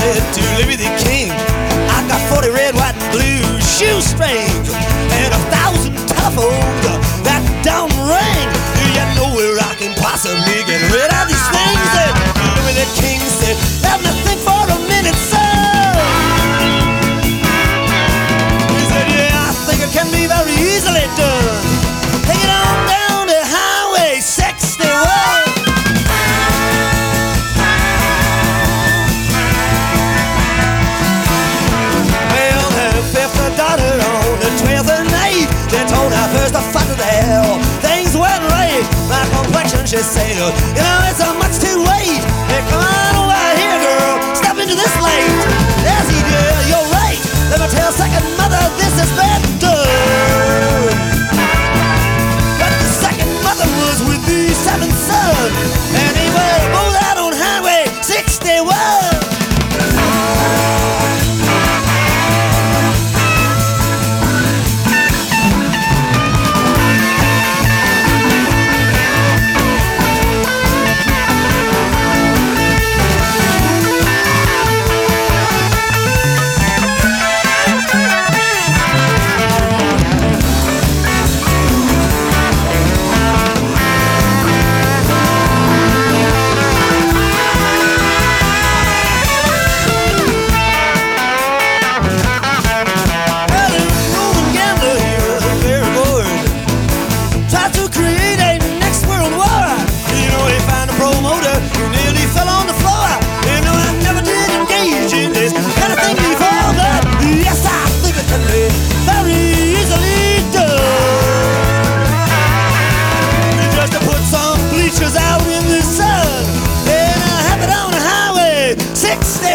said to Louis the King, I got 40 red, white, and blue shoestrings and 1,000 telephones that don't ring. Do you know where I can possibly get rid of these things? And Louis the King said, let me think for a minute, sir. He said, yeah, I think it can be very easily done. Take it on down to Highway 61. Daughter on the 12th and 8th, she told her first to fight to the hell. Things went right, my complexion, she said, you know, it's much too late. Hey, come on over here, girl, step into this light. Yes, he did, you're right. Let me tell second mother, this has been done. But the second mother was with the seventh son, and they were both out on Highway 61. Out in the sun, and I have it on the Highway 61.